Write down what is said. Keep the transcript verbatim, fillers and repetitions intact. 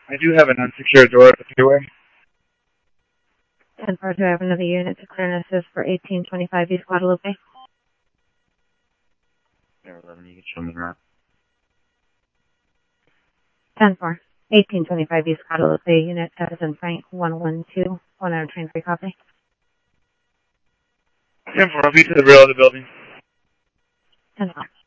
I do have an unsecured door at the freeway. ten four, do I have another unit to clear and assist for eighteen twenty-five East Guadalupe? There, eleven, you can show me the map. ten four, eighteen twenty-five East Guadalupe, unit Edison Frank one one two, one hour train free copy. ten four, I'll be to the rail of the building. ten four.